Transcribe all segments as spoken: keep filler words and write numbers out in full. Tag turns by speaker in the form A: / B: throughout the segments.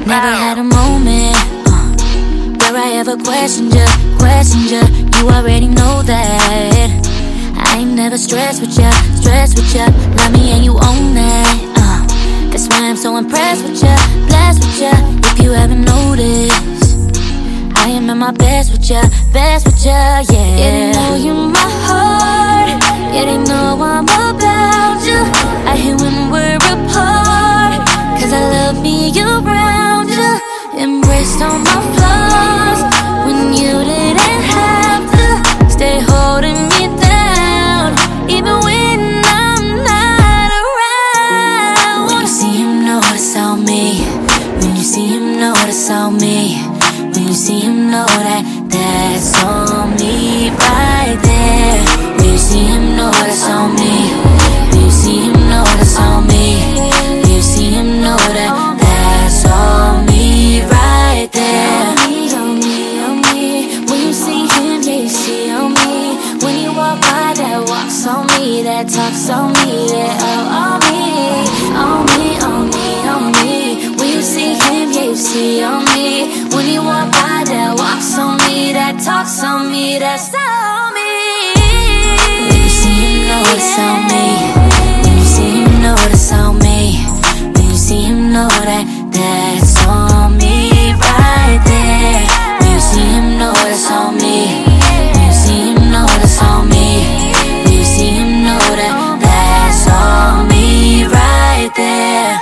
A: Never had a moment uh, where I ever questioned you, questioned you. You already know that I ain't never stressed with ya, stressed with ya. Love me and you own that uh, That's why I'm so impressed with ya, blessed with ya. If you haven't noticed, I am at my best with ya, best with ya, yeah. Yeah, they know you're my heart. Yeah, they know I'm about you. I hate when we're apart, cause I love me around you. Embraced all my flaws when you didn't have to. Stay holding me down, even when I'm not around. When you see him, know it's all me. When you see him, know it's all me. When you see him, know that that's on me right there. When you see him, know that's on me. When you see him, know that's on me. When you see him, know that that's on me right there. On me, on me, on me. When you see him, yeah, you see on me. When you walk by, that walks on me, that talks on me, that oh, on me, on me, on me, on me. When you see him, yeah, you see on me. When you walk by, that walks on me, that talks on me, that's on me. When you see him, know it's on me. When you see him, know it's on me. When you see him, know that that's on me right there. When you see him, know it's on me. When you see him, know it's on me. When you see him, know that that's on me right there.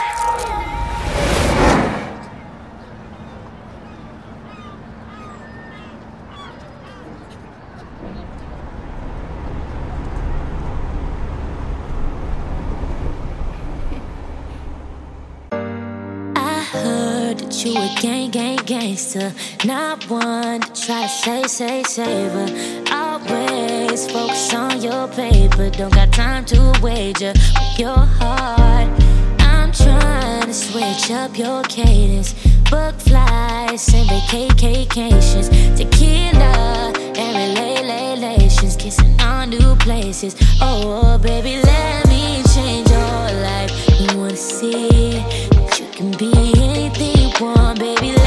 A: You a gang, gang, gangster, not one to try to say, say, save her. Always focus on your paper, don't got time to wager with your heart. I'm trying to switch up your cadence, book flights and vacations, tequila and relations, kissing on new places. Oh, baby, let me change your life. You wanna see that you can be anything you want, baby.